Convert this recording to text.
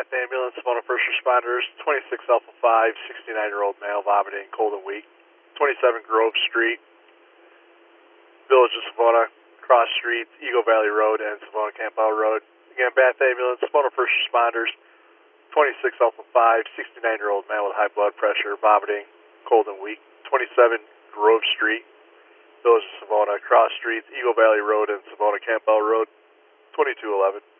Bath Ambulance, one of first responders, 26 Alpha 5, 69-year-old male, vomiting, cold and weak. 27 Grove Street, Village of Savona, cross streets, Eagle Valley Road and Savona Campbell Road. Again, Bath Ambulance, one of first responders, 26 Alpha 5, 69-year-old male with high blood pressure, vomiting, cold and weak. 27 Grove Street, Village of Savona, cross streets, Eagle Valley Road and Savona Campbell Road. 2211.